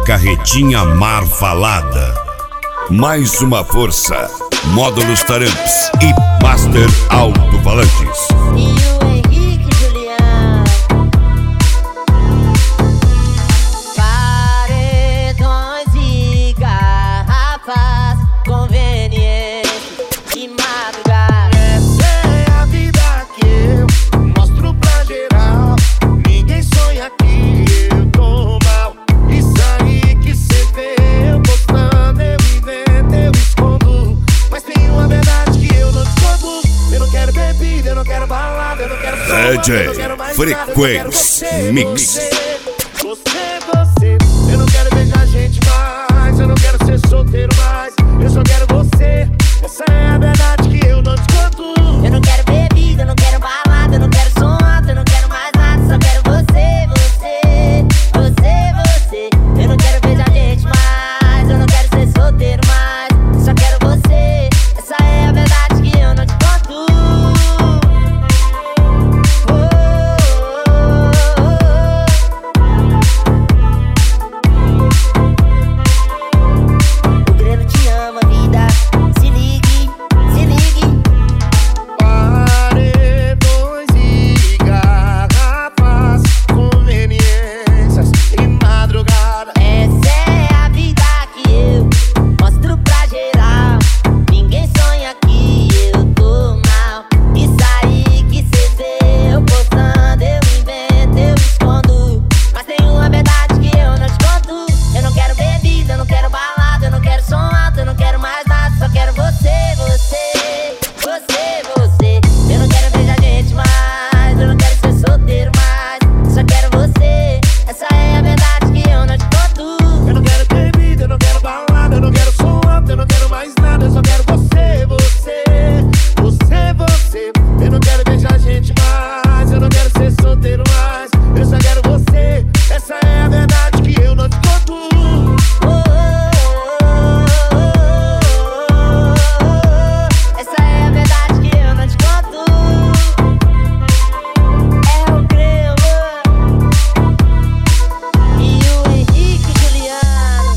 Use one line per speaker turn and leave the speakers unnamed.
carretinha Marfalada. Mais uma força, Módulos Taramps e Master Alto-Falantes.
E o Henrique Juliano. Paredões e garrafas, conveniente de madrugada.
Essa é a vida que eu mostro pra geral. Ninguém sonha que eu tô mal. Isso aí que cê vê eu postando, eu invento, eu escondo. Mas tem uma verdade que eu não escondo. Eu não quero bebida, eu não quero balada, eu não quero
DJ Frequência Mix.